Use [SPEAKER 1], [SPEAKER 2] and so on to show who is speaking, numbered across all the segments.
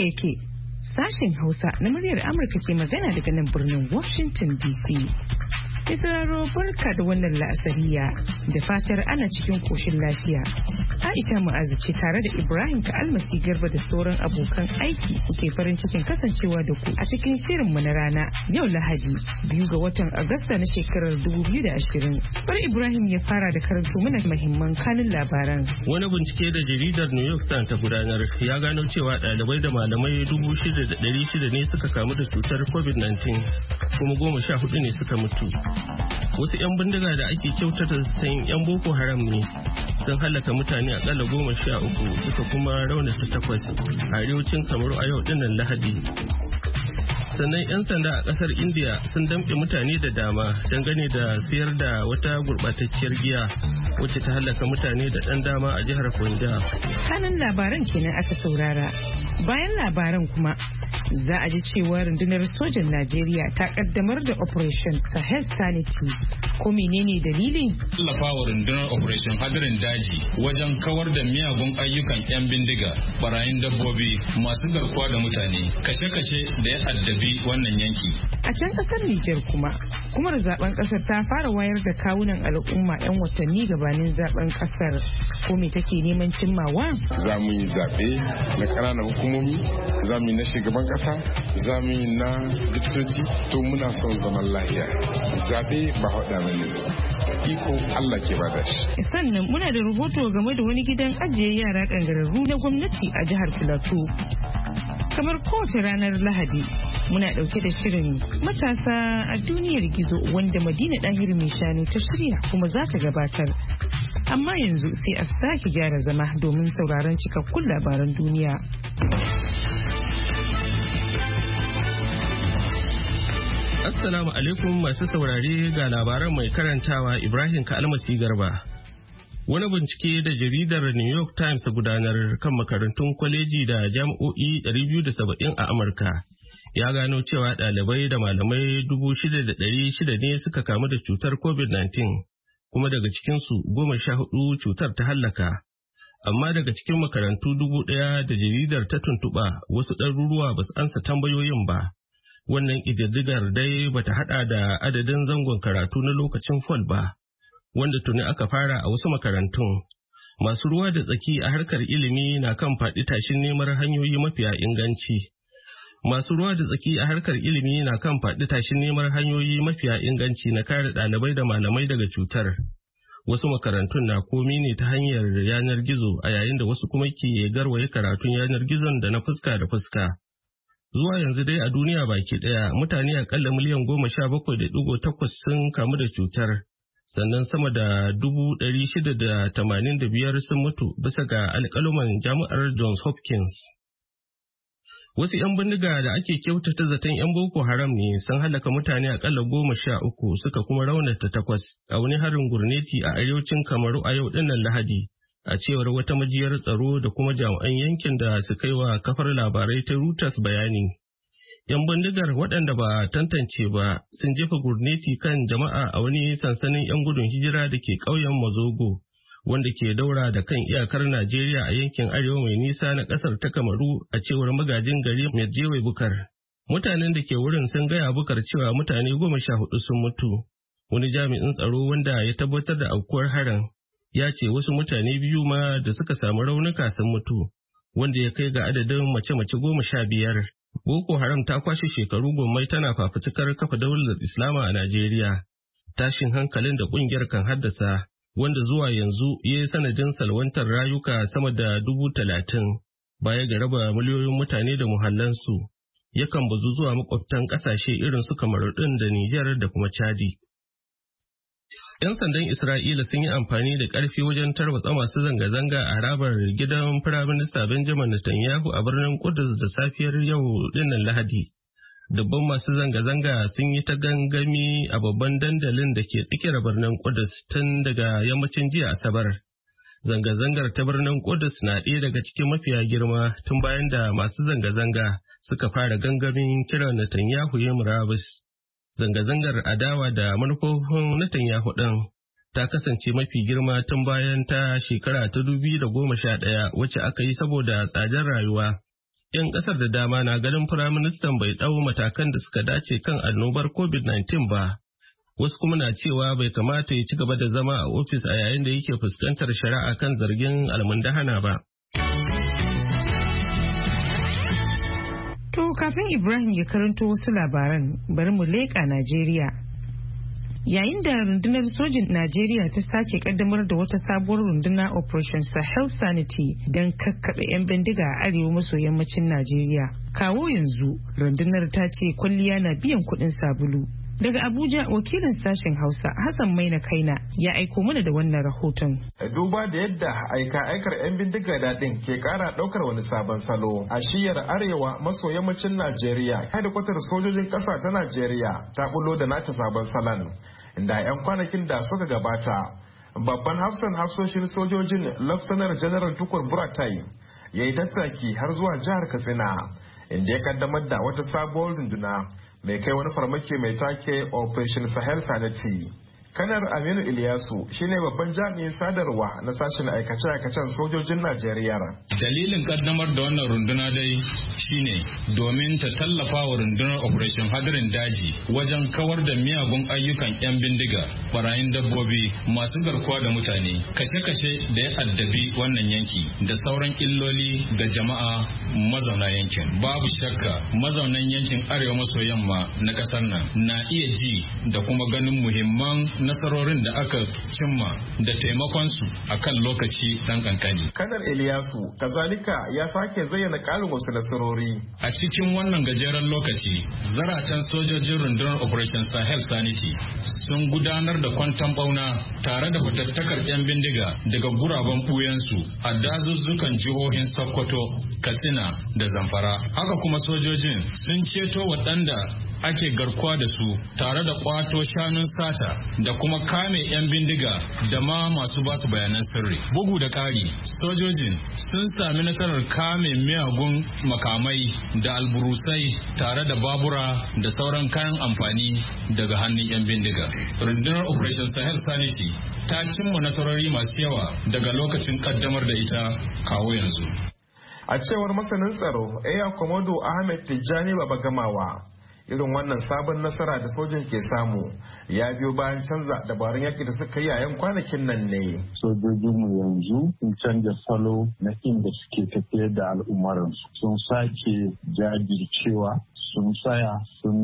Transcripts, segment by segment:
[SPEAKER 1] yake sashen Hausa na muryar Amurka ke magana daga nan birnin Washington DC. Isra'aro barka da wannan la'asariya da fatar ana cikin koshin lafiya. Aisha Mu'azu ce tare da Ibrahim Ka'almasi Garba da sauran abokan aiki kuke farin cikin kasancewa da ku a cikin shirinmu na rana yau Lahadi 2 ga watan Agusta na shekarar 2020. Bar Ibrahim ya fara da karanto mana muhimman kanun labaran.
[SPEAKER 2] Wani bincike da jaridar New York Times ta gudanar ya gano cewa ɗalibai da malamai 6,600 ne suka kamu da cutar COVID-19 kuma 14 ne suka mutu. Wasu 'yan bindiga da ake kyautata san 'yan Boko Haram ne sun halaka mutane akalla 13 suka kuma raunata 8 a arewacin Kamaru a yau dinnan Lahadi. Sannan 'yan sanda a kasar India sun damƙe mutane da dama dangane da siyar da wata gurɓatacciyar giya wacce ta halaka mutane da ɗan dama a jihar Punjab.
[SPEAKER 1] Kanan labaran kenan aka saurara. Bayan labaran kuma za a ji cewa rundunar sojan Najeriya ta kaddamar da Operation Sahel Sanity. Ko menene dalilin?
[SPEAKER 3] Tallafawa rundunar Operation Hadirin Daji wajen kawar da miyagun ayyukan 'yan bindiga, barayin dabbobi, masu garkuwa da mutane, kashe-kashe da ya addabi wannan yanki.
[SPEAKER 1] A can kasar Nijar kuma, hukumar zaben kasar ta fara wayar da kawunan al'umma 'yan watanni gabanin zaben kasar. Ko me take neman cimmawa?
[SPEAKER 4] Za mu yi zaɓe na ƙananan hukumomi, za mu yi na shugaban ƙasa, za mu yi na diktoci, to muna son zaman lahiya. Zaɓe ba haɗa bane, iko Allah ke bada shi.
[SPEAKER 1] Sannan muna da rahoto game da wani gidan ajiye yara kangararru na gwamnati a jihar Filato. Kamar kowace ranar Lahadi, muna ɗauke da shirin matasa a duniyar gizo wanda Madina Ɗahir mai shanu ta shirya kuma za ta gabatar. Amma yanzu sai a sake gyara zama domin sauraron cikakkun labaran duniya.
[SPEAKER 2] Assalamu alaikum masu saurare ga labaran mai karantawa Ibrahim Ka'almasi Garba. Wani bincike da jaridar New York Times gudanar kan makarantun kwaleji da jami'o'i 270 a Amurka ya gano cewa ɗalibai da malamai 6,600 ne suka kamu da cutar COVID-19 kuma daga cikinsu 14 cutar ta hallaka. Amma daga cikin makarantu 1,000 da jaridar ta tuntuɓa wasu ɗaruruwa ba su ansa tambayoyin ba. Wannan ƙididdigar dai bata haɗa da adadin zangon karatu na lokacin fall ba, wanda tuni aka fara a wasu makarantun. Masu ruwa da tsaki a harkar ilimi na kan faɗi tashin neman hanyoyi mafiya inganci. Masu ruwa da tsaki a harkar ilimi na kan faɗi tashin neman hanyoyi mafiya inganci na kare ɗalibai da malamai daga cutar. Wasu makarantun na komi ne ta hanyar yanar gizo a yayin da wasu kuma ke garwaye karatun yanar gizon da na fuska da fuska. Zuwa yanzu dai a duniya baki daya mutane akalla miliyan 17.8 sun kamu da cutar, sannan sama da 685 sun mutu bisa ga alƙaluman jami'ar Johns Hopkins. Wasu 'yan bindiga da ake kyautata zaton 'yan Boko Haram ne sun halaka mutane akalla 13 suka kuma raunata 8 a wani harin gurneti a arewacin Kamaru a yau dinnan Lahadi. A cewar wata majiyar tsaro da kuma jami'an yankin da suka yi wa kafar labarai ta Reuters bayani. 'Yan bindigar waɗanda ba tantance ba sun jefa gurneti kan jama'a a wani sansanin 'yan gudun hijira da ke ƙauyen Mazogo, wanda ke daura da kan iyakar Najeriya a yankin arewa mai nisa na ƙasar ta Kamaru a cewar magajin gari Medjewe Bukar. Mutanen da ke wurin sun gaya Bukar cewa mutane 14 sun mutu. Wani jami'in tsaro wanda ya tabbatar da aukuwar harin ya ce wasu mutane 2 ma da suka samu raunuka sun mutu, wanda ya kai ga adadin mace-mace 15. Boko Haram ta kwashe shekaru gwammai tana fafutukar kafa daular Islama a Najeriya. Tashin hankalin da kungiyar kan haddasa, wanda zuwa yanzu ya yi sanadin salwantar rayuka sama da 30,000 baya ga raba miliyoyin mutane da muhallansu, yakan bazu zuwa makwabtan ƙasashe irin su Kamaru ɗin da Nijar da kuma Chadi. 'Yan sandan Isra'ila sun yi amfani da ƙarfi wajen tarwatsa masu zanga-zanga a harabar gidan Firaminista Benjamin Netanyahu a birnin Kudus da safiyar yau dinnan Lahadi. Dubban masu zanga-zanga sun yi ta gangami a babban dandalin da ke tsakiyar birnin Kudus tun daga yammacin jiya Asabar. Zanga-zangar ta birnin Kudus na ɗaya daga cikin mafiya girma tun bayan da masu zanga-zanga suka fara gangamin kiran Netanyahu ya murabus. Zanga-zangar adawa da manufofin Netanyahu ɗin ta kasance mafi girma tun bayan ta shekara ta 2011 wacce aka yi saboda tsadar rayuwa, 'yan ƙasar da dama na ganin Firaministan bai ɗau matakan da suka dace kan annobar COVID-19 ba. Wasu kuma na cewa bai kamata ya ci gaba da zama a ofis a yayin da yake fuskantar shari'a kan zargin almundahana ba.
[SPEAKER 1] To kafin Ibrahim ya karanto wasu labaran, bari mu leƙa Najeriya. Yayin da rundunar sojin Najeriya ta sake kaddamar da wata sabuwar runduna Operation Sahel Sanity don kakkaɓe 'yan bindiga a arewa maso yammacin Najeriya. Kawo yanzu rundunar ta ce kwalliya na biyan kuɗin sabulu. Daga Abuja, wakilin sashen Hausa Hassan Maina Kaina ya aiko mana da wannan rahoton.
[SPEAKER 5] Duba da yadda aikar 'yan bindiga daɗin ke ƙara ɗaukar wani sabon salo a shiyar arewa maso yammacin Najeriya, hedikwatar sojojin ƙasa ta Najeriya ta bullo da nata sabon salon, inda 'yan kwanakin da suka gabata babban hafsoshin sojojin Laftanar General Tukur Buratai ya yi tattaki har zuwa jihar Katsina, inda ya kaddamar da wata sabuwar runduna mai kai wani farmaki mai take Operation Sahel Sanity. Kanar Aminu Iliyasu shine babban jami'in sadarwa na sashen aikace-aikacen sojojin Najeriya.
[SPEAKER 3] Dalilin kaddamar da wannan runduna dai shine domin ta tallafa wa rundunar Operation Hadirin Daji wajen kawar da miyagun ayyukan 'yan bindiga, barayin dabbobi, masu garkuwa da mutane, kashe-kashe da ya addabi wannan yanki da sauran illoli ga jama'a mazauna yankin. Babu shakka mazaunan yankin arewa maso yamma na kasar nan na iya ji da kuma ganin muhimman nasarorin da aka cimma da taimakonsu a kan lokaci dan kankani.
[SPEAKER 5] Kanar Iliyasu kazalika ya sake zayyana ƙarin wasu nasarori.
[SPEAKER 3] A cikin wannan gajeren lokaci, zaratan sojojin rundunar Operation Sahel Sanity sun gudanar da kwanton bauna tare da fatattakar 'yan bindiga daga guraben ɓuyansu a dazuzzukan jihohin Sokoto, Katsina da Zamfara. Haka kuma sojojin sun ceto waɗanda ake garkuwa da su tare da kwato shanun sata da kuma kame 'yan bindiga da ma masu basu bayanan sirri. Bugu da ƙari, sojojin sun sami nasarar kame miyagun makamai da alburusai tare da babura da sauran kayan amfani daga hannun 'yan bindiga. Rundunar Operation Sahel Sanity ta cimma nasarori masu yawa daga lokacin kaddamar da ita kawo yanzu.
[SPEAKER 5] A cewar masanin tsaro, Air Komodo Ahmed Tijjani Babagamawa, irin wannan sabon nasara da sojin ke samu ya biyo bayan canza dabarun yaƙi da suka yi a yan kwanakin nan ne.
[SPEAKER 6] Sojojinmu yanzu sun canja salo na inda suke tafiyar da al'ummaransu. Sun sake jajircewa, sun tsaya,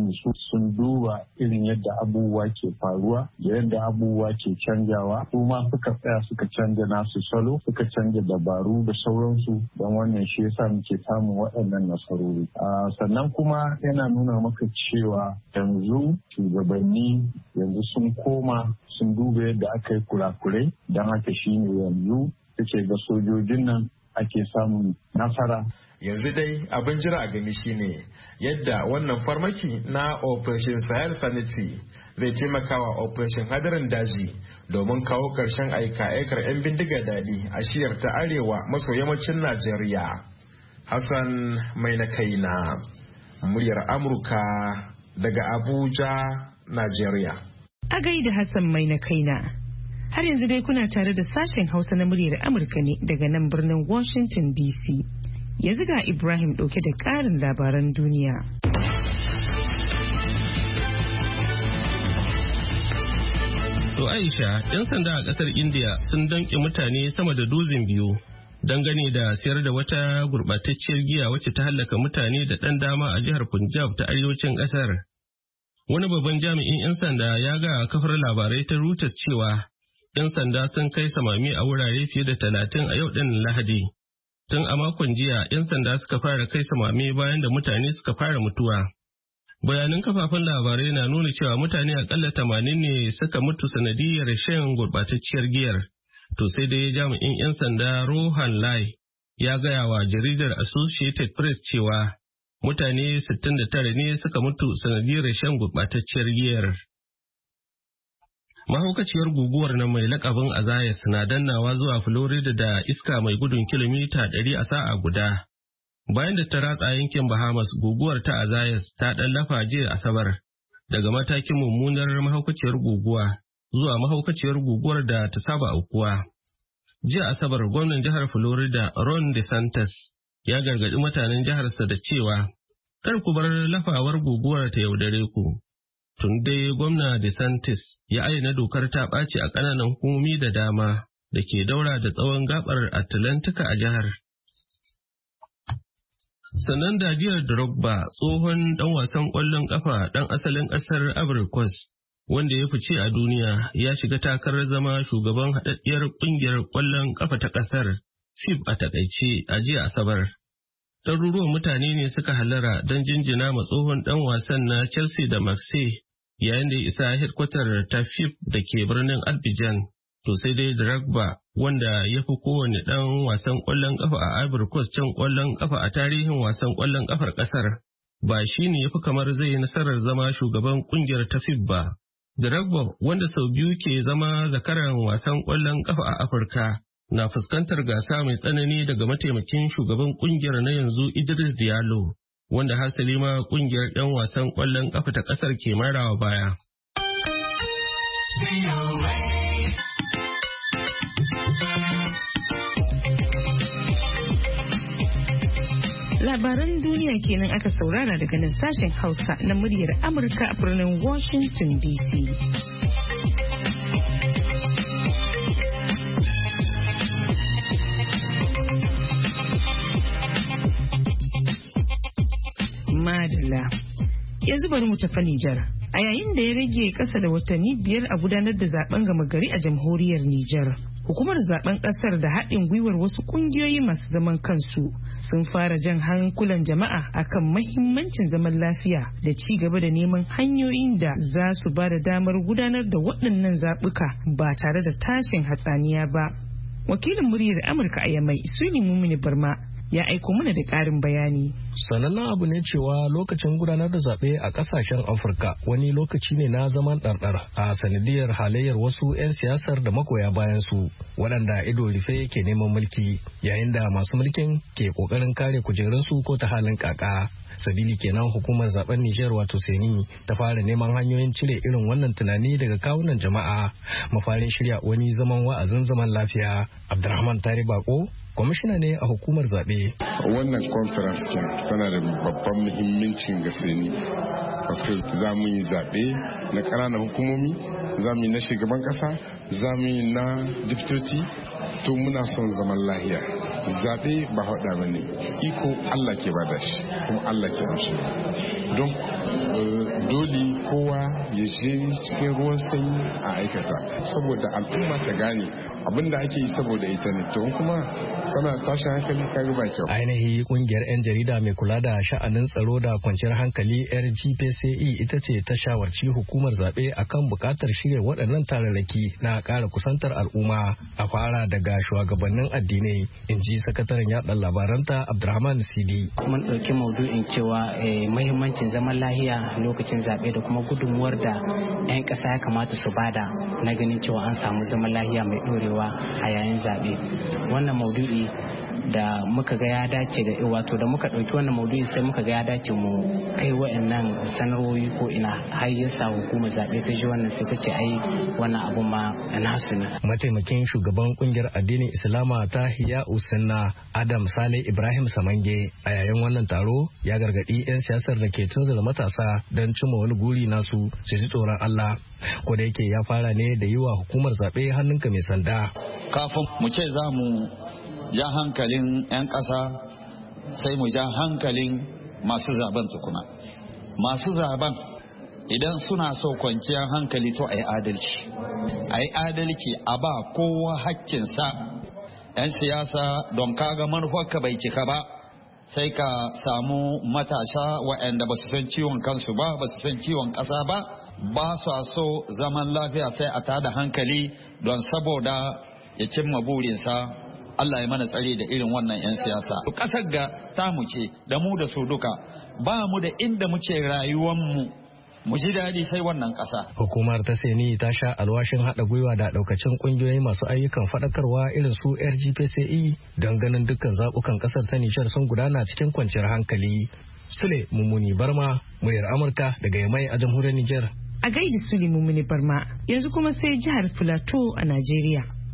[SPEAKER 6] sun duba irin yadda abubuwa ke faruwa da yadda abubuwa ke canjawa. Kuma suka tsaya suka canja nasu salo, suka canja dabaru da sauransu, don wannan shi yasa muke samun waɗannan nasarori. Sannan kuma yana nuna maka cewa yanzu shugabanni yanzu sun koma sun duba yadda aka yi kurakurai, don haka shi ne yanzu suke ga sojojin nan ake samun nasara.
[SPEAKER 5] Yanzu dai abin jira a gani shine yadda wannan farmaki na Operation Sahel Sanity zai taimakawa Operation Hadirin Daji domin kawo ƙarshen aika-aikar 'yan bindiga daɗi a shiyar ta arewa maso yammacin Najeriya. Hassan Maina Kaina, muryar Amurka daga Abuja, Najeriya.
[SPEAKER 1] A gaida Hassan Maina Kaina. Har yanzu dai kuna tare da sashen Hausa na muryar Amurka ne daga nan birnin Washington DC. Yanzu ga Ibrahim ɗauke da ƙarin labaran duniya.
[SPEAKER 2] To Aisha, 'yan sanda a ƙasar India sun danƙe mutane sama da dozin biyu dangane da sayar da wata gurɓatacciyar giya wacce ta hallaka mutane da ɗan dama a jihar Punjab ta arewacin ƙasar. Wani babban jami'in 'yan sanda ya ga kafar labarai ta Reuters cewa 'yan sanda sun kai samami a wurare fiye da 30 a yau ɗin Lahadi. Tun a makon jiya, 'yan sanda suka fara kai samami bayan da mutane suka fara mutuwa. Bayanan kafafen labarai na nuna cewa mutane akalla 80 ne suka mutu sanadiyar shan gurɓatacciyar giyar. To sai dai jami'in 'yan sanda Rohan Lai ya gaya wa jaridar Associated Press cewa mutane 69 ne suka mutu sanadiyar shan gurɓatacciyar giyar. Mahaukaciyar guguwar nan mai lakabin Azayas na dannawa zuwa Florida da iska mai gudun kilomita 100 a sa'a guda. Bayan da ta ratsa yankin Bahamas, guguwar ta Azayas ta ɗan lafa jiya Asabar daga matakin mummunar mahaukaciyar guguwa zuwa mahaukaciyar guguwar da ta saba aukuwa. Jiya Asabar gwamnan jihar Florida Ron DeSantis ya gargaɗi mutanen jiharsa da cewa kar ku bar lafawar guguwar ta yaudare ku. Tun dai gwamna DeSantis ya ayyana dokar ta ɓaci a ƙananan hukumomi da dama da ke daura da tsawon gabar Atlantika a jihar. Sannan Didier Drogba, tsohon ɗan wasan ƙwallon ƙafa ɗan asalin ƙasar Ivory Coast, wanda ya fice a duniya, ya shiga takarar zama shugaban haɗaɗɗiyar ƙungiyar ƙwallon ƙafa ta ƙasar, FIF a taƙaice, a jiya Asabar. Ɗaruruwan mutane ne suka halara don jinjina ma tsohon ɗan wasan na Chelsea da Marseille yayin da ya isa hedkwatar ta FIF da ke birnin Abidjan. To sai dai Drogba, wanda ya fi kowane ɗan wasan ƙwallon ƙafa a Ivory Coast can ƙwallon ƙafa a tarihin wasan ƙwallon ƙafar ƙasar, ba shi ne ya fi kamar zai nasarar zama shugaban ƙungiyar ta FIF ba. Drogba, wanda sau biyu ke zama zakaran wasan ƙwallon ƙafa a Afirka, na fuskantar gasa mai tsanani daga mataimakin shugaban ƙungiyar na yanzu Idris Diallo, wanda hasali ma ƙungiyar 'yan wasan ƙwallon ƙafa ta ƙasar ke marawa baya.
[SPEAKER 1] Labaran duniya kenan aka saurara daga nan sashen Hausa na muryar Amurka a birnin Washington DC. Madalla. Yanzu bari mu tafi Nijar. A yayin da ya rage ƙasa da watanni 5 a gudanar da zaben gama gari a jamhuriyar Nijar. Hukumar zaben kasar da haɗin gwiwar wasu ƙungiyoyi masu zaman kansu sun fara jan hankulan jama'a akan mahimmancin zaman lafiya da ci gaba da neman hanyoyin da za su ba da damar gudanar da waɗannan zaɓuka ba tare da tashin hatsaniya ba. Wakilin muryar Amurka a Yamai, Suni Mumini Barma, ya aiko mana da ƙarin bayani.
[SPEAKER 7] Sanannen abu ne cewa lokacin gudanar da zaɓe a ƙasashen Afirka wani lokaci ne na zaman ɗarɗar a sanadiyar halayyar wasu 'yan siyasar da magoya bayan su waɗanda ido rufe ke neman mulki yayin da masu mulkin ke ƙoƙarin kare kujerunsu ko ta halin kaka. Sabili kenan hukumar zaben Nijar wato Seni ta fara neman hanyoyin cire irin wannan tunani daga kawunan jama'a. Mafarin shirya wani zaman wa'azin zaman lafiya. Abdulrahman Tari Bako kwamishina ne a hukumar zaɓe.
[SPEAKER 4] Wannan conference tana da babban muhimmancin ga Seni. Paske za mu yi zaɓe na ƙananan hukumomi, za mu yi na shugaban ƙasa, za mu yi na diptoti, to muna son zaman lahiya. Zaɓe ba haɗa ba ne, iko Allah ke bada shi, kuma Allah ke amshi. Don dole kowa ya je cikin ruwan sanyi a aikata, saboda al'umma ta gane abinda ake yi saboda ita ne, to kuma kana tashin hankali ka ba kyau.
[SPEAKER 7] Ainihi kungiyar 'yan jarida mai kula da sha'anin tsaro da kwanciyar hankali RGPCE ita ce ta shawarci hukumar zaɓe akan buƙatar shirya waɗannan tararraki na ƙara kusantar al'umma a fara daga shugabannin addinai, in ji sakataren yaɗa labaranta Abdulrahman Sidi.
[SPEAKER 8] Mun ɗauki maudu'in cewa mahimmancin zaman lahiya lokacin zaɓe da kuma gudunmuwar da 'yan ƙasa ya kamata su bada na ganin cewa an samu zaman lahiya mai ɗorewa a yayin zaɓe. Wannan maudu'i da muka ga ya dace da wato da muka ɗauki wannan maudu'i sai muka ga ya dace mu kai wa'annan sanarwoyi ko ina har yasa hukumar zaɓe ta ji wannan sai ta ce ai wannan abu ma nasu ne.
[SPEAKER 7] Mataimakin shugaban kungiyar addinin Islama ta Hiya Usunna Adam Saleh Ibrahim Samange a yayin wannan taro ya gargaɗi 'yan siyasar da ke tunzura matasa don cimma wani guri nasu su ji tsoron Allah. Ko da yake ya fara ne da yi wa hukumar zaɓe hannunka mai sanda.
[SPEAKER 9] Kafin mu ce za mu ja hankalin 'yan ƙasa sai mu ja hankalin masu zaben tukuna. Masu zaben idan suna so kwanciyar hankali to a yi adalci. A yi adalci a ba kowa hakkinsa. 'Yan siyasa don kaga manufarka bai cika ba sai ka samu matasa waɗanda ba su san ciwon kansu ba su san ciwon ƙasa ba su so zaman lafiya sai a tada hankali don saboda ya cimma burinsa. Allah ya mana tsare da irin wannan 'yan siyasa. Ƙasar ga tamu ce da mu da su duka ba mu da inda muke rayuwanmu mu ji daɗi sai wannan ƙasa.
[SPEAKER 7] Hukumar ta Seni ta sha alwashin haɗa gwiwa da ɗaukacin ƙungiyoyi masu ayyukan faɗakarwa irin su RGPCE don ganin dukkan zaɓukan ƙasar ta Nijar sun gudana cikin kwanciyar hankali. Sule Mummuni Barma, muryar Amurka daga Yamai a jamhuriyar Nijar.
[SPEAKER 1] A gaida Sule Mummuni Barma, yanzu kuma sai jihar Filato a Najeriya.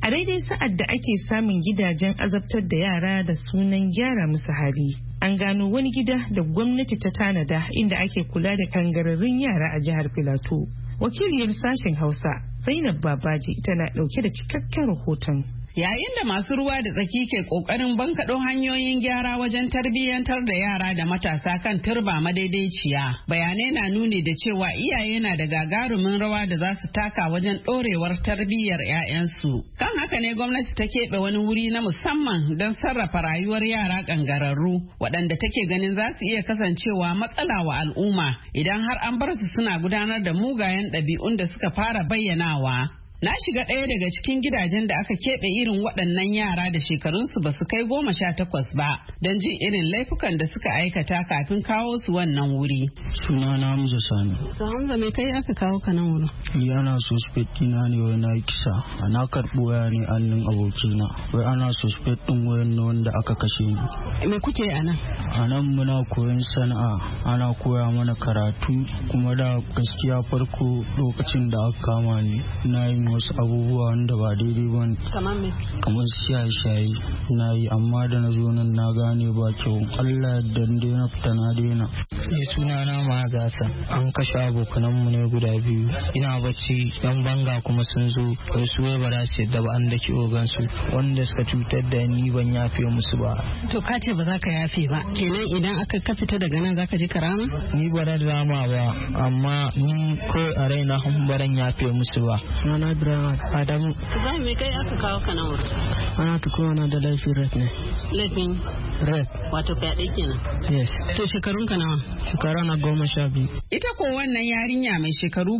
[SPEAKER 1] A daidai sa'ad da ake samun gidajen azabtar da yara da sunan gyara musu hali, an gano wani gida da gwamnati ta tanada inda ake kula da kangararrun yara a jihar Filato. Wakiliyar sashen Hausa Zainab Babaji tana ɗauke da cikakken rahoton.
[SPEAKER 10] Yayin da masu ruwa da tsaki ke kokarin bankaɗo hanyoyin gyara wajen tarbiyyantar da yara da matasa kan turba madaidaiciya, bayanai na nuni da cewa iyaye na da gagarumin rawa da za su taka wajen ɗorewar tarbiyyar 'ya'yansu. Kan haka ne gwamnati ta keɓe wani wuri na musamman don sarrafa rayuwar yara ƙangararru waɗanda take ganin za su iya kasancewa matsala wa al'umma idan har an bar su suna gudanar da mugayen ɗabi'un da suka fara bayyanawa. Na shiga ɗaya daga cikin gidajen da aka keɓe irin waɗannan yara da shekarunsu ba su kai 18 ba don jin irin laifukan da suka aikata kafin kawo su wannan wuri.
[SPEAKER 11] Sunana Hamza Sani.
[SPEAKER 10] To Hamza me kai aka kawo ka nan wurin?
[SPEAKER 11] Yana suspect ɗina ne wai na kisa. Ana karɓo waya ne annin abokina. Wai ana suspect ɗin wayan wanda aka kashe ni.
[SPEAKER 10] Me kuke a nan?
[SPEAKER 11] A nan muna koyon sana'a. Ana koya mana karatu kuma da gaskiya farko lokacin da aka kama ni na yi wasu abubuwa wanda ba daidai ba ne.
[SPEAKER 10] Kamar me?
[SPEAKER 11] Kamar shaye-shaye na yi amma da na zo nan na gane ba kyau. Allah da na fita na daina. Ni suna na Mazasa. An kashe abokananmu ne guda biyu. Ina bacci yan banga kuma sun zo wasu wai ba za su yadda ba an daki ogansu wanda suka cutar da ni ban yafe musu ba.
[SPEAKER 10] To ka ce ba za ka yafe ba. Kenan idan aka ka fita daga nan za ka ji karama?
[SPEAKER 11] Ni ba da drama ba amma ni ko a raina baran yafe musu ba. Ibrahim Adamu.
[SPEAKER 10] Ibrahim me kai aka kawo ka nan wurin?
[SPEAKER 11] Ana tukuma na da laifin rep ne.
[SPEAKER 10] Laifin?
[SPEAKER 11] Rep.
[SPEAKER 10] Wato fyaɗe kenan?
[SPEAKER 11] Yes.
[SPEAKER 10] To shekarun ka nawa?
[SPEAKER 11] Shekara na 12.
[SPEAKER 10] Ita ko wannan yarinya mai shekaru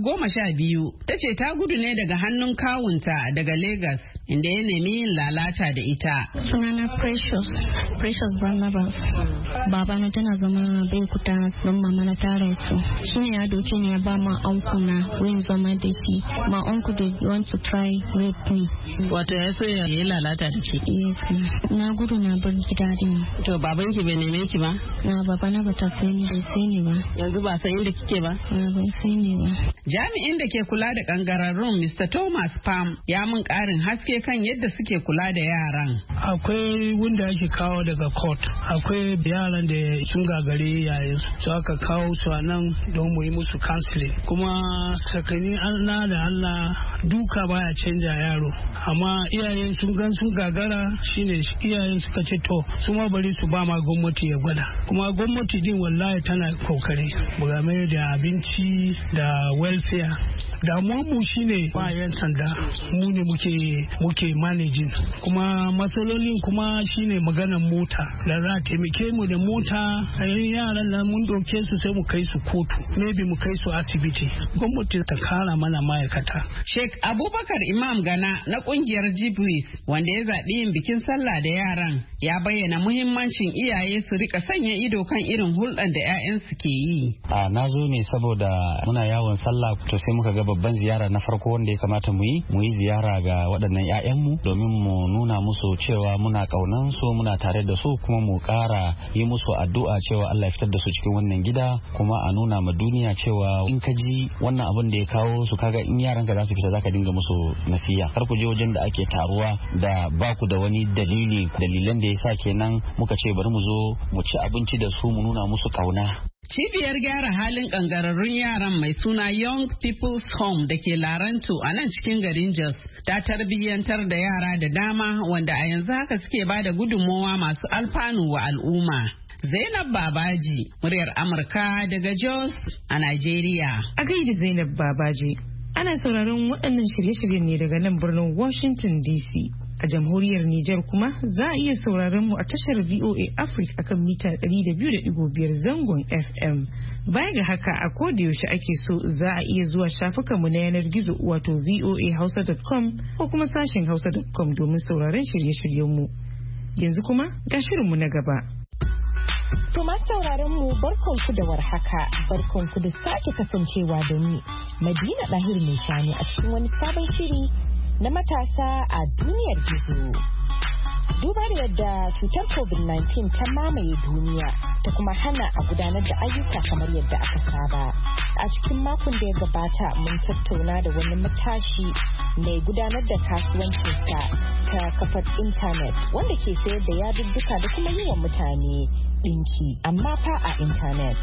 [SPEAKER 10] 12 ta ce ta gudu ne daga hannun kawunta daga Lagos inda ya nemi yin lalata da ita.
[SPEAKER 12] Sunana Precious Barnabas. Baba na tana zama bai kuta don mama na tare su. Shi ne ya doke ne ya ba ma anku na wayin zama da shi. My uncle they want to try rape me.
[SPEAKER 10] Wato ya so ya yi lalata da ke?
[SPEAKER 12] Yes. Na gudu na bar gida din.
[SPEAKER 10] To baban ki bai neme ki ba?
[SPEAKER 12] Na baba na bata sani ba.
[SPEAKER 10] Yanzu ba san inda kike ba?
[SPEAKER 12] Na ban sani ba.
[SPEAKER 10] Jami'in da ke kula da kangararrun Mr. Thomas Pam ya mun karin haske kan yadda suke kula da yaran.
[SPEAKER 11] Akwai wanda ake kawo daga court. Akwai yaran da sun gagare yayin su aka kawo su a nan don mu yi musu counseling. Kuma tsakanin Allah da Allah duka baya canja yaro amma iyayen sun gan sun gagara shine iyayen suka ce to su ma bari su ba ma gwamnati ya gwada kuma gwamnati din wallahi tana kokari game da abinci da welfare damuwar mu shine bayan sanda mu ne muke managing kuma matsalolin kuma shine maganar mota da za a taimake mu da mota yaran nan mun doke su sai mu kai su kotu maybe mu kai su asibiti gwamnati ta kara mana ma'aikata.
[SPEAKER 10] Sheikh Abubakar Imam Gana na kungiyar Jibris wanda ya zaɓi yin bikin sallah da yaran ya bayyana muhimmancin iyaye su rika sanya ido kan irin hulɗar da 'ya'yansu ke yi.
[SPEAKER 13] Na zo ne saboda muna yawon sallah to sai muka ga babban ziyara na farko wanda ya kamata mu yi ziyara ga waɗannan 'ya'yanmu domin mu nuna musu cewa muna ƙaunan su muna tare da su kuma mu ƙara yi musu addu'a cewa Allah ya fitar da su cikin wannan gida kuma a nuna ma duniya cewa in ka ji wannan abin da ya kawo su kaga in yaranka za su fita zaka dinga musu nasiya kar ku je wajen da ake taruwa da baku da wani dalilan da yasa kenan muka ce bari mu zo mu ci abinci da su mu nuna musu kauna.
[SPEAKER 10] Cibiyar gyara halin kangararrun yaran mai suna Young People's Home da ke Laranto a nan cikin garin Jos ta tarbiyyantar da yara da dama wanda a yanzu haka suke ba da gudunmowa masu alfanu wa al'umma. Zainab Babaji, muryar Amurka daga Jos a Najeriya.
[SPEAKER 1] A gaida Zainab Babaji, ana sauraron waɗannan shirye-shiryen ne daga nan birnin Washington DC. A jamhuriyar Nijar kuma za a iya sauraron mu a tashar VOA Africa akan mita 200.5 zangon FM. Baya ga haka a koda yaushe ake so za a iya zuwa shafukanmu na yanar gizo wato voahausa.com ko kuma sashen hausa.com domin sauraron shirye-shiryen mu. Yanzu kuma ga shirinmu na gaba.
[SPEAKER 14] To masu sauraron mu barkanku da warhaka, barkanku da sake kasancewa da ni Madina Dahir mai shani a cikin wani sabon shiri na matasa a duniyar gizo. duba da yadda cutar COVID-19 ta mamaye duniya ta kuma hana a gudanar da ayyuka kamar yadda aka saba. A cikin makon da ya gabata mun tattauna da wani matashi mai gudanar da kasuwancinsa ta kafar intanet wanda ke sayar da yadudduka da kuma yi wa mutane ɗinki amma fa a intanet.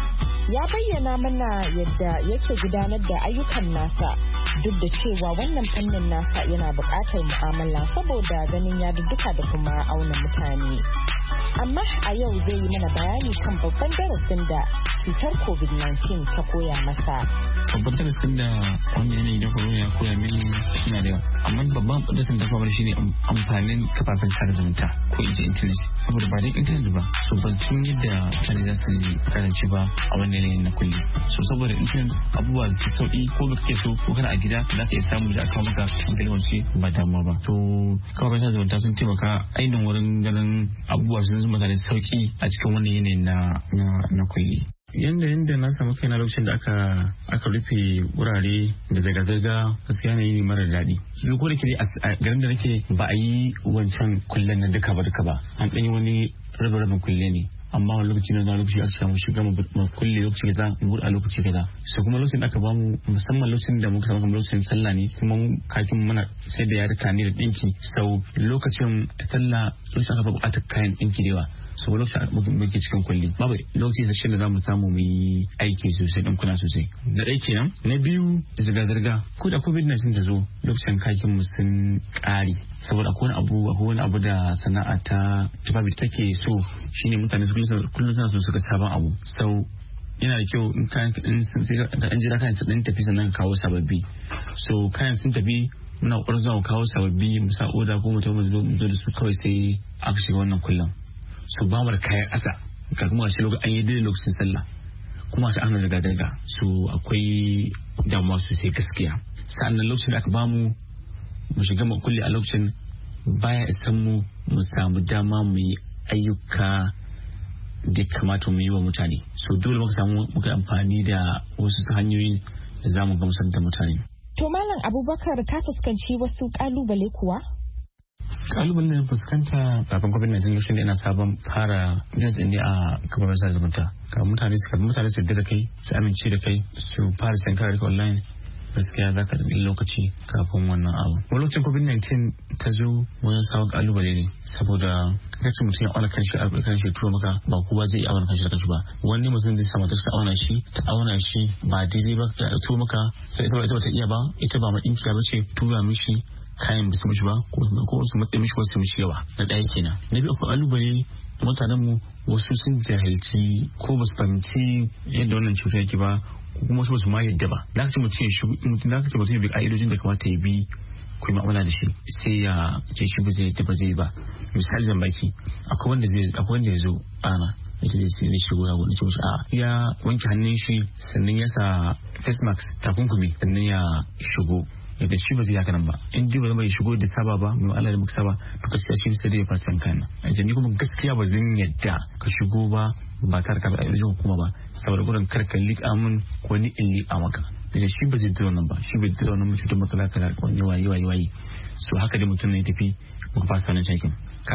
[SPEAKER 14] Ya bayyana mana yadda yake gudanar da ayyukan nasa duk da cewa wannan fannin nasa yana buƙatar mu'amala saboda ganin yadudduka da kuma auna mutane. Amma a yau zai yi mana bayani kan babban darasin da cutar COVID-19 ta koya masa.
[SPEAKER 15] Babban darasin da wanda yanayi na corona ya koya mini suna da yawa. Amma babban darasin da kuma shine amfanin kafafen sada zumunta ko internet. Saboda ba dai internet ba, so ba sun yadda mutane za su karanci ba a wannan yanayin na kulle. So saboda internet abubuwa su sauki ko ba kake so ko kana a gida za ka iya samu da aka maka hankalinci ba damuwa ba. To kafafen sada zumunta sun taimaka ainihin wurin ganin abubuwa sun zama mutane sauki a cikin wannan yanayin na kulle. Yanda na samu kaina lokacin da aka rufe wurare da zirga-zirga gaskiya ne yi mara daɗi. Ko da ke a garin da nake ba a yi wancan kullen na duka ba an ɗanyi wani rabin kulle ne. Amma wani lokaci na lokaci aka samu shiga mu kulle lokaci kaza mu buɗe lokaci kaza. So kuma lokacin da aka bamu musamman lokacin da muka samu kamar lokacin sallah ne kuma kakin muna sai da yarika ne da ɗinki. So lokacin sallah lokacin aka buƙatar kayan ɗinki da yawa. So lokacin muke cikin kulle babu lokaci da shi da zamu samu mu yi aiki sosai dan kuna sosai. Na ɗaya kenan. Na biyu zirga-zirga ko da COVID-19 ta zo lokacin kakin mu sun ƙare saboda akwai wani abu da sana'a ta tufafi take so shine mutane kullum suna so suka sabon abu. So yana da kyau in kayan an jira kayan sun tafi sannan kawo sababbi. So kayan sun tafi muna ƙwarar zuwa kawo sababbi mu sa oda ko mutum mu zo da su kawai sai aka shiga wannan kullum. So ba mu da kayan ƙasa ka kuma shi lokacin an yi dai lokacin sallah kuma sai ana daga so akwai damuwa sosai gaskiya. Sa'annan lokacin da aka bamu mu shiga mu kulle a lokacin baya isan mu samu dama mu yi ayyuka da kamata mu yi wa mutane. So dole muka amfani da wasu hanyoyi da za mu gamsar da mutane.
[SPEAKER 14] To Malam Abubakar ka fuskanci wasu kalubale kuwa?
[SPEAKER 15] Kalubalen da fuskanta kafin COVID-19 lokacin da ina sabon fara business ne a kafafen sada zumunta. Ka mutane su da kai su amince da kai su fara sayan kaya online gaskiya za ka ɗauki lokaci kafin wannan abu. Wani lokacin COVID-19 ta zo wani sabon kalubale ne saboda kacin mutum ya auna kanshi a kanshi turo maka ba kowa zai auna kanshi da kanshi ba. Wani mutum zai samu ta auna shi ba daidai ba ya turo maka sai ita ba ta iya ba ita ba ma ɗinkiya ba ce tura mishi kayan bisa mishi ba ko su matsayi mishi wasu mishi yawa na ɗaya kenan. Na biyu akwai kalubale mutanen mu wasu sun jahilci ko ba su fahimci yadda wannan cuta yake ba kuma wasu ma yadda ba. Da aka ce mutum ya bi ka'idojin da kamata ya bi ku yi ma'amala da shi sai ya ce shi ba zai ba. Misali zan baki akwai wanda ya zo ana yake zai shigo ya wani cewa ya wanke hannun shi sannan ya sa face mask takunkumi sannan ya shigo. Yadda shi ba zai haka nan ba in ji ba zai shigo da saba ba mai Allah da muka saba to gaskiya shi sai dai ya fasa kan a jini kuma gaskiya ba zan yadda ka shigo ba tare ka bi ayyukan hukuma ba saboda gudun karka liƙa min ko ni in liƙa maka daga shi ba zai dira wannan ba shi bai dira wannan mutum matsala kala wani wayi so haka dai mutum ne tafi muka fasa wannan cikin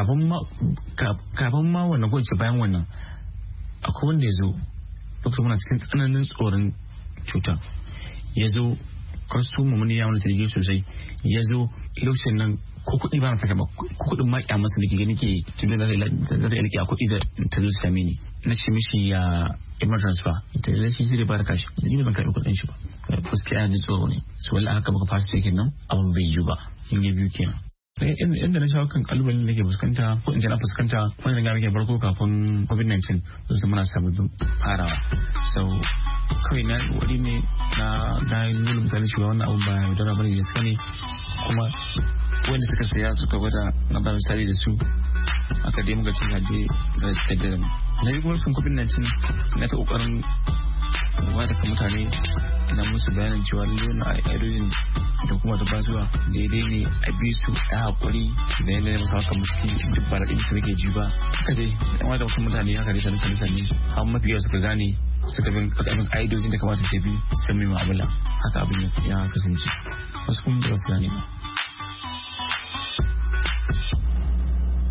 [SPEAKER 15] kafin ma wannan ko ce bayan wannan akwai wanda ya zo lokacin muna cikin tsananin tsoron cuta ya zo kwastoma mun ya wani sirgi sosai ya zo lokacin nan ko kuɗi ba na saka ba ko kuɗin ma ya masa da ke gani ke tunda za ta ilki a kuɗi da ta zo same ni na ce mishi ya imar transfer ita da shi zai ba da kashi da ni ban karɓi kuɗin shi ba gaskiya ji tsoro ne su wala haka baka fasa cikin nan abin bai yi ba in ya biyu kenan inda na shawo kan kalubalen da ke fuskanta ko in na fuskanta wani daga muke farko kafin COVID-19 sun muna sababbin farawa so kawai na wani ne na nuna mutane cewa wannan abun ba yaudara bane da sani kuma wanda suka saya suka gwada na ba misali da su aka dai muka cin haje da suka da na yi kuma kan COVID-19 na ta kokarin wada ka mutane na musu bayanin cewa lalle na aeroyin da kuma da basuwa daidai ne a bi su a hakuri da yadda ya maka haka musu duk ba da ɗin su rage ji ba haka dai yan wada wasu mutane haka dai sanne har mafi yawa suka gane suka bin ƙa'idojin da kamata ta bi sun mai ma'amala haka abin ya kasance wasu kuma da wasu gane ba.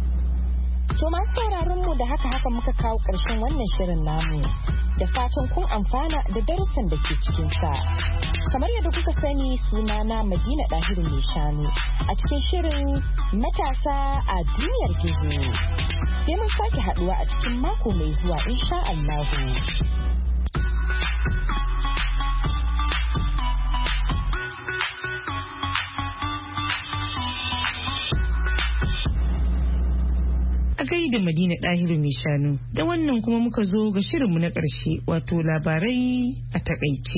[SPEAKER 14] To masu sauraron mu da haka muka kawo ƙarshen wannan shirin namu. Da fatan kun amfana da darussan da ke cikinsa. Kamar yadda kuka sani sunana Madina Dahiru mai shanu a cikin shirin matasa a duniyar gizo. Sai mun sake haduwa a cikin mako mai zuwa insha Allahu.
[SPEAKER 1] Da Madina Dahiru mai shanu. Da wannan kuma muka zo ga shirinmu na ƙarshe wato labarai a takaice.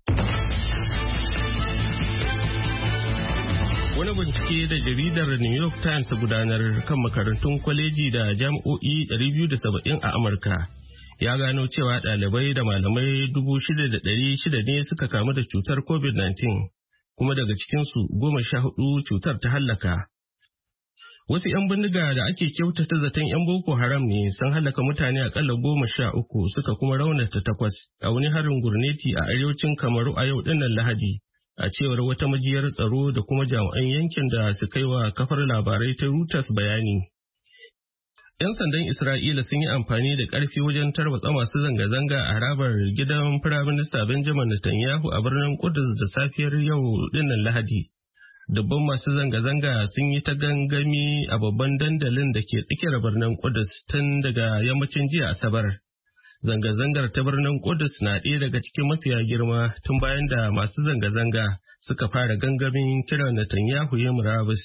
[SPEAKER 2] Wani bincike da jaridar New York Times ta gudanar kan makarantun kwaleji da jami'o'i 270 a Amurka ya gano cewa ɗalibai da malamai 6,600 ne suka kamu da cutar COVID-19 kuma daga cikinsu 14 cutar ta hallaka. Wasu 'yan bindiga da ake kyautata zaton 'yan Boko Haram ne sun hallaka mutane akalla 13 suka kuma raunata 8 a wani harin gurneti a arewacin Kamaru a yau dinnan Lahadi, a cewar wata majiyar tsaro da kuma jami'an yankin da suka yi wa kafar labarai ta Reuters bayani. 'Yan sandan Isra'ila sun yi amfani da ƙarfi wajen tarwatsa masu zanga-zanga a harabar gidan Firaminista Benjamin Netanyahu a birnin Kudus da safiyar yau dinnan Lahadi. Dubban masu zanga-zanga sun yi ta gangami a babban dandalin da ke tsakiyar birnin Kudus tun daga yammacin jiya Asabar. Zanga-zangar ta birnin Kudus na ɗaya daga cikin mafiya girma tun bayan da masu zanga-zanga suka fara gangamin kiran Netanyahu ya murabus.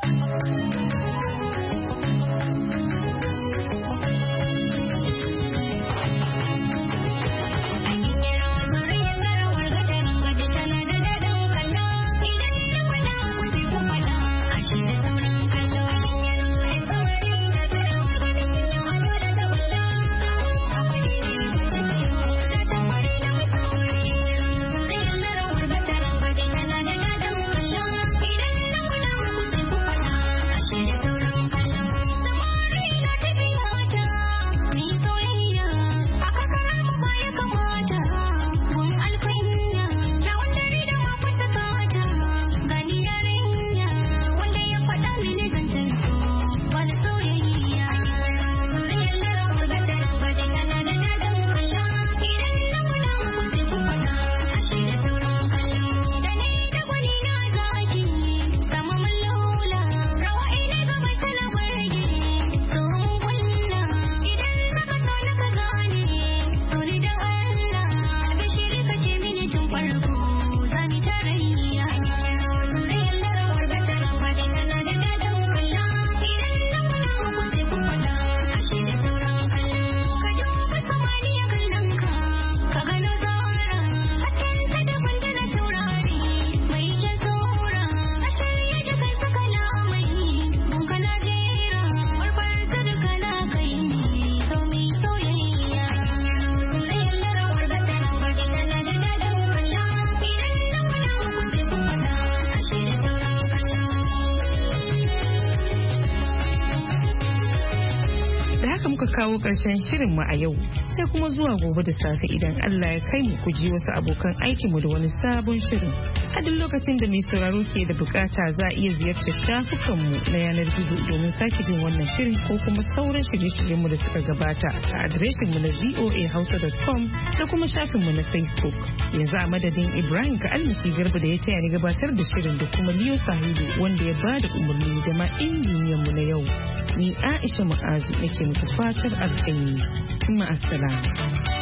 [SPEAKER 1] kawo ƙarshen shirin mu a yau sai kuma zuwa gobe da safe idan Allah ya kai mu ku ji wasu abokan aikin mu da wani sabon shirin. A duk lokacin da mai sauraro ke da bukata za a iya ziyartar shafukan mu na yanar gizo domin sake bin wannan shirin ko kuma sauran shirye-shiryen mu da suka gabata a adireshin mu na voahausa.com da kuma shafin mu na Facebook. Yanzu a madadin Ibrahim ka almasi garba da ya taya ni gabatar da shirin da kuma Liyo Sahidu wanda ya bada umarni da ma injiniyan mu na yau. Ni Aisha Mu'azu nake muku fatar alkhairi. Kuma assalamu.